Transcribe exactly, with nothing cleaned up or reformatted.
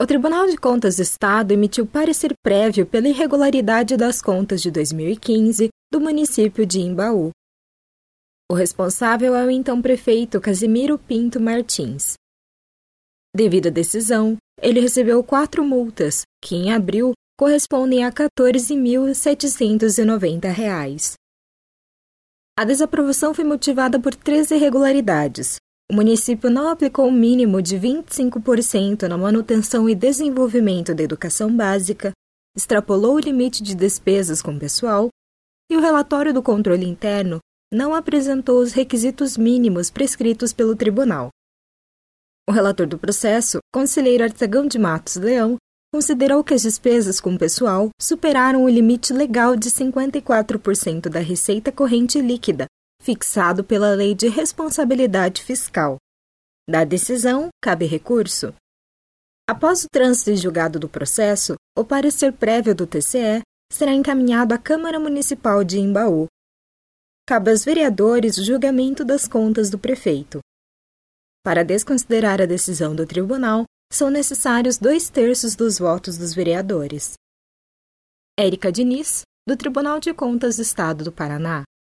O Tribunal de Contas do Estado emitiu parecer prévio pela irregularidade das contas de dois mil e quinze do município de Imbaú. O responsável é o então prefeito Casimiro Pinto Martins. Devido à decisão, ele recebeu quatro multas, que em abril correspondem a quatorze mil setecentos e noventa reais. A desaprovação foi motivada por três irregularidades. O município não aplicou o mínimo de vinte e cinco por cento na manutenção e desenvolvimento da educação básica, extrapolou o limite de despesas com pessoal e o relatório do controle interno não apresentou os requisitos mínimos prescritos pelo tribunal. O relator do processo, conselheiro Artagão de Matos Leão, considerou que as despesas com pessoal superaram o limite legal de cinquenta e quatro por cento da receita corrente líquida, fixado pela Lei de Responsabilidade Fiscal. Da decisão, cabe recurso. Após o trânsito e julgado do processo, o parecer prévio do T C E será encaminhado à Câmara Municipal de Imbaú. Cabe aos vereadores o julgamento das contas do prefeito. Para desconsiderar a decisão do tribunal, são necessários dois terços dos votos dos vereadores. Érica Diniz, do Tribunal de Contas do Estado do Paraná.